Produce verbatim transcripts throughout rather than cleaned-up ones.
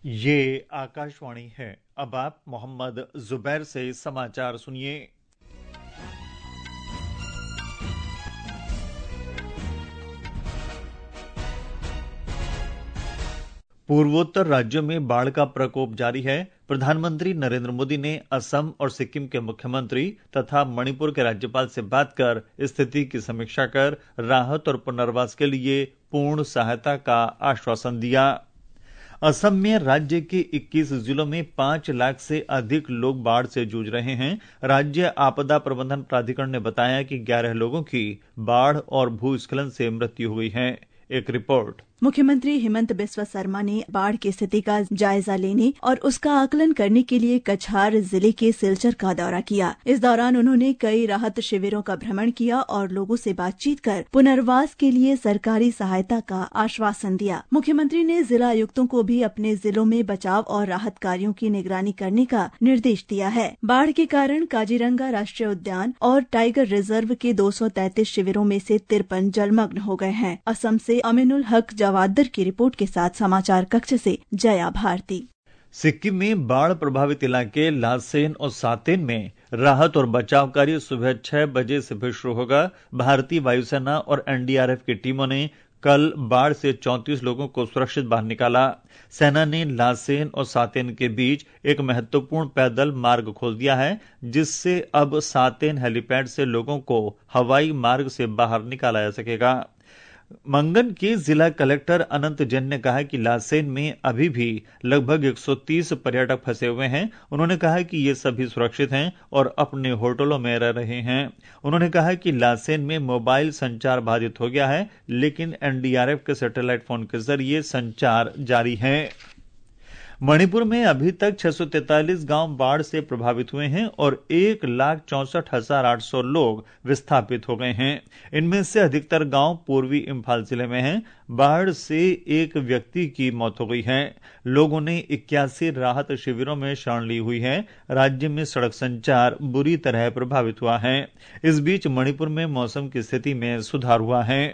ये आकाशवाणी है। अब आप मोहम्मद जुबैर से समाचार सुनिए। पूर्वोत्तर राज्यों में बाढ़ का प्रकोप जारी है। प्रधानमंत्री नरेंद्र मोदी ने असम और सिक्किम के मुख्यमंत्री तथा मणिपुर के राज्यपाल से बात कर स्थिति की समीक्षा कर राहत और पुनर्वास के लिए पूर्ण सहायता का आश्वासन दिया। असम में राज्य के इक्कीस जिलों में पांच लाख से अधिक लोग बाढ़ से जूझ रहे हैं। राज्य आपदा प्रबंधन प्राधिकरण ने बताया कि ग्यारह लोगों की बाढ़ और भूस्खलन से मृत्यु हुई है। एक रिपोर्ट। मुख्यमंत्री हेमंत बिस्वा शर्मा ने बाढ़ की स्थिति का जायजा लेने और उसका आकलन करने के लिए कछार जिले के सिलचर का दौरा किया। इस दौरान उन्होंने कई राहत शिविरों का भ्रमण किया और लोगों से बातचीत कर पुनर्वास के लिए सरकारी सहायता का आश्वासन दिया। मुख्यमंत्री ने जिला आयुक्तों को भी अपने जिलों में बचाव और राहत कार्यों की निगरानी करने का निर्देश दिया है। बाढ़ के कारण काजीरंगा राष्ट्रीय उद्यान और टाइगर रिजर्व के दो सौ तैंतीस शिविरों में से तिरपन जलमग्न हो गए हैं। असम से अमीनुल हक जवादर की रिपोर्ट के साथ समाचार कक्ष से जया भारती। सिक्किम में बाढ़ प्रभावित इलाके लासेन और सातेन में राहत और बचाव कार्य सुबह छह बजे से फिर शुरू होगा। भारतीय वायुसेना और एनडीआरएफ की टीमों ने कल बाढ़ से चौंतीस लोगों को सुरक्षित बाहर निकाला। सेना ने लासेन और सातेन के बीच एक महत्वपूर्ण पैदल मार्ग खोल दिया है, जिससे अब सातेन हेलीपैड से लोगों को हवाई मार्ग से बाहर निकाला जा सकेगा। मंगन के जिला कलेक्टर अनंत जैन ने कहा कि लासेन में अभी भी लगभग एक सौ तीस पर्यटक फंसे हुए हैं। उन्होंने कहा कि ये सभी सुरक्षित हैं और अपने होटलों में रह रहे हैं। उन्होंने कहा कि लासेन में मोबाइल संचार बाधित हो गया है, लेकिन एनडीआरएफ के सैटेलाइट फोन के जरिए संचार जारी है। मणिपुर में अभी तक छह सौ तैंतालीस गांव बाढ़ से प्रभावित हुए हैं और एक लाख चौसठ हजार आठ सौ लोग विस्थापित हो गए हैं। इनमें से अधिकतर गांव पूर्वी इम्फाल जिले में हैं। बाढ़ से एक व्यक्ति की मौत हो गई है। लोगों ने इक्यासी राहत शिविरों में शरण ली हुई है। राज्य में सड़क संचार बुरी तरह प्रभावित हुआ है। इस बीच मणिपुर में मौसम की स्थिति में सुधार हुआ है।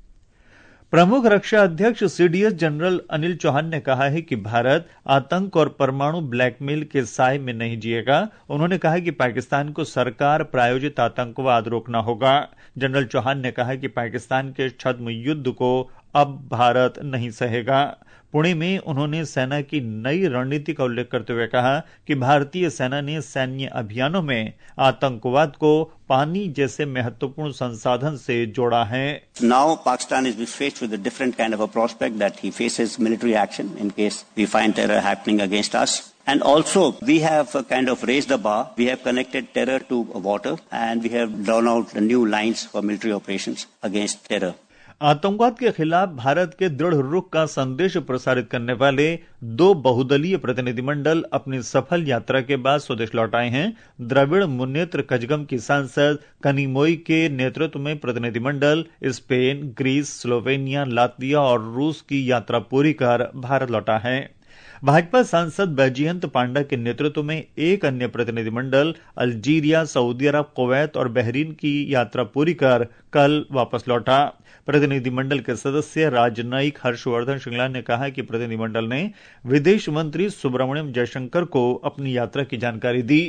प्रमुख रक्षा अध्यक्ष सीडीएस जनरल अनिल चौहान ने कहा है कि भारत आतंक और परमाणु ब्लैकमेल के साए में नहीं जिएगा। उन्होंने कहा कि पाकिस्तान को सरकार प्रायोजित आतंकवाद रोकना होगा। जनरल चौहान ने कहा कि पाकिस्तान के छद्म युद्ध को अब भारत नहीं सहेगा। पुणे में उन्होंने सेना की नई रणनीति का उल्लेख करते हुए कहा कि भारतीय सेना ने सैन्य अभियानों में आतंकवाद को पानी जैसे महत्वपूर्ण संसाधन से जोड़ा है। Now Pakistan is faced with a different kind of a prospect that he faces military action in case we find terror happening against us. And also we have kind of raised the bar. We have connected terror to water and we have drawn out the new lines for military operations against terror. आतंकवाद के खिलाफ भारत के दृढ़ रुख का संदेश प्रसारित करने वाले दो बहुदलीय प्रतिनिधिमंडल अपनी सफल यात्रा के बाद स्वदेश लौट आए हैं। द्रविड़ मुन्नेत्र कजगम की सांसद कनिमोई के नेतृत्व में प्रतिनिधिमंडल स्पेन, ग्रीस, स्लोवेनिया, लातविया और रूस की यात्रा पूरी कर भारत लौटा है। भाजपा सांसद बैजयंत पांडा के नेतृत्व में एक अन्य प्रतिनिधिमंडल अल्जीरिया, सऊदी अरब, कुवैत और बहरीन की यात्रा पूरी कर कल वापस लौटा। प्रतिनिधिमंडल के सदस्य राजनयिक हर्षवर्धन श्रृंगला ने कहा कि प्रतिनिधिमंडल ने विदेश मंत्री सुब्रमण्यम जयशंकर को अपनी यात्रा की जानकारी दी।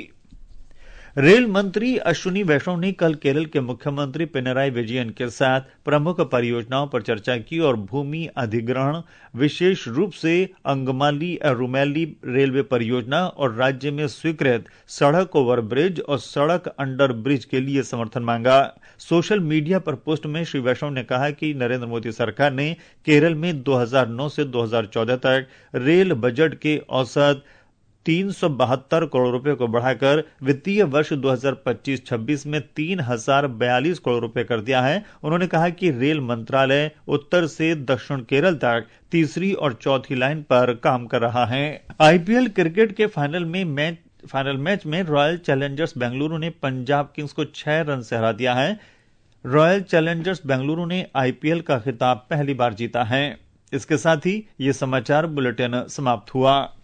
रेल मंत्री अश्विनी वैष्णव ने कल केरल के मुख्यमंत्री पिनराई विजयन के साथ प्रमुख परियोजनाओं पर चर्चा की और भूमि अधिग्रहण, विशेष रूप से अंगमाली रुमेली रेलवे परियोजना और राज्य में स्वीकृत सड़क ओवरब्रिज और सड़क अंडर ब्रिज के लिए समर्थन मांगा। सोशल मीडिया पर पोस्ट में श्री वैष्णव ने कहा कि नरेंद्र मोदी सरकार ने केरल में दो हज़ार नौ से दो हज़ार चौदह तक रेल बजट के औसत तीन सौ बहत्तर करोड़ रुपए को बढ़ाकर वित्तीय वर्ष दो हज़ार पच्चीस छब्बीस में तीन हजार बयालीस करोड़ रुपए कर दिया है। उन्होंने कहा कि रेल मंत्रालय उत्तर से दक्षिण केरल तक तीसरी और चौथी लाइन पर काम कर रहा है। आईपीएल क्रिकेट के फाइनल में मैच फाइनल मैच में रॉयल चैलेंजर्स बेंगलुरु ने पंजाब किंग्स को छह रन से हरा दिया है। रॉयल चैलेंजर्स बेंगलुरु ने आईपीएल का खिताब पहली बार जीता है। इसके साथ ही ये समाचार बुलेटिन समाप्त हुआ।